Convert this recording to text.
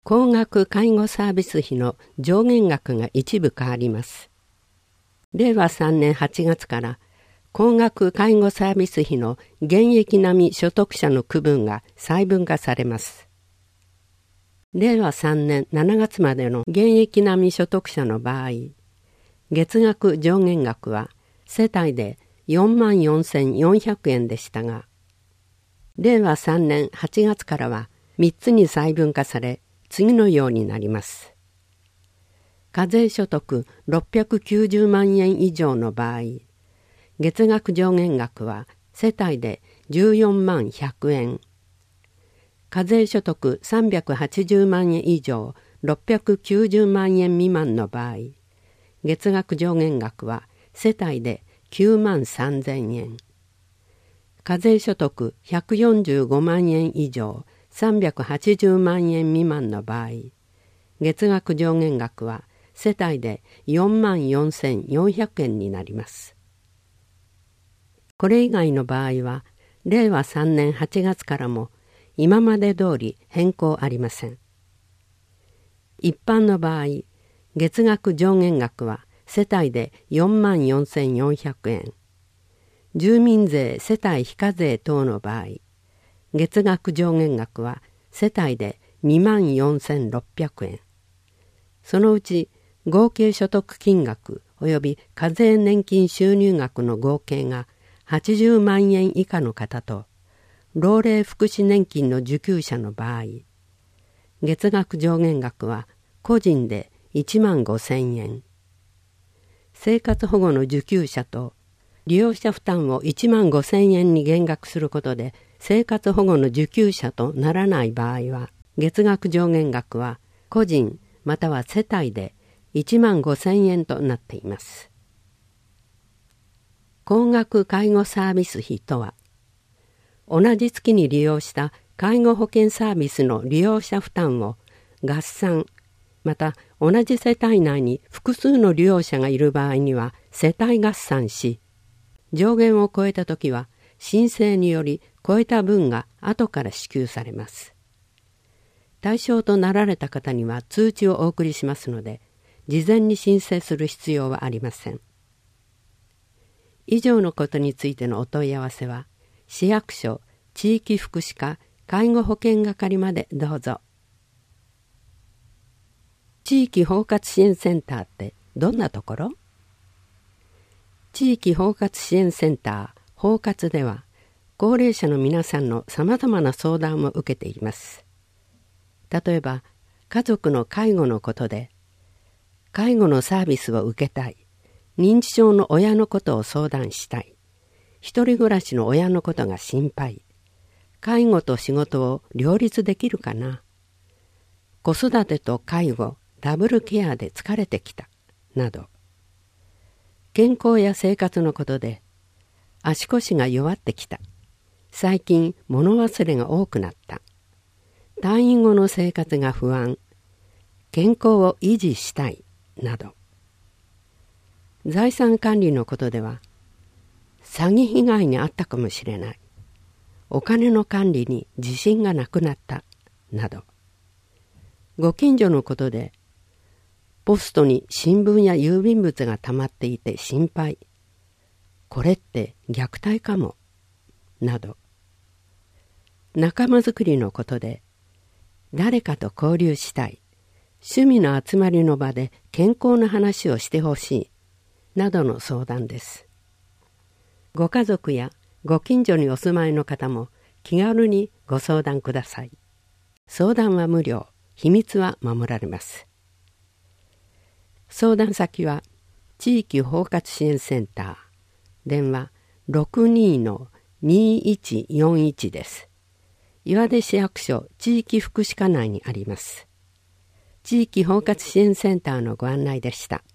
高額介護サービス費の上限額が一部変わります。令和3年8月から高額介護サービス費の現役並み所得者の区分が細分化されます。令和3年7月までの現役並み所得者の場合、月額上限額は世帯で44,400円でしたが、令和3年8月からは3つに細分化され、次のようになります。課税所得690万円以上の場合、月額上限額は世帯で14万100円。課税所得380万円以上690万円未満の場合、月額上限額は世帯で9万3000円。課税所得145万円以上380万円未満の場合、月額上限額は世帯で4万4400円になります。これ以外の場合は、令和3年8月からも今まで通り変更ありません。一般の場合、月額上限額は世帯で4万4400円。住民税世帯非課税等の場合、月額上限額は世帯で2万4600円。そのうち合計所得金額及び課税年金収入額の合計が80万円以下の方と、老齢福祉年金の受給者の場合、月額上限額は個人で1万5000円。生活保護の受給者と利用者負担を1万5000円に減額することで生活保護の受給者とならない場合は、月額上限額は個人または世帯で1万5000円となっています。高額介護サービス費とは、同じ月に利用した介護保険サービスの利用者負担を合算、また同じ世帯内に複数の利用者がいる場合には世帯合算し、上限を超えたときは申請により超えた分が後から支給されます。対象となられた方には通知をお送りしますので、事前に申請する必要はありません。以上のことについてのお問い合わせは、市役所地域福祉課介護保険係までどうぞ。地域包括支援センターってどんなところ？地域包括支援センター包括では、高齢者の皆さんのさまざまな相談を受けています。例えば、家族の介護のことで、介護のサービスを受けたい、認知症の親のことを相談したい、一人暮らしの親のことが心配、介護と仕事を両立できるかな、子育てと介護、ダブルケアで疲れてきた、など、健康や生活のことで、足腰が弱ってきた、最近物忘れが多くなった、退院後の生活が不安、健康を維持したい、など、財産管理のことでは、詐欺被害に遭ったかもしれない、お金の管理に自信がなくなった、など、ご近所のことで、ポストに新聞や郵便物が溜まっていて心配、これって虐待かも、など、仲間づくりのことで、誰かと交流したい、趣味の集まりの場で健康な話をしてほしい、などの相談です。ご家族やご近所にお住まいの方も気軽にご相談ください。相談は無料、秘密は守られます。相談先は地域包括支援センター、電話 62-2141 です。岩出市役所地域福祉課内にあります。地域包括支援センターのご案内でした。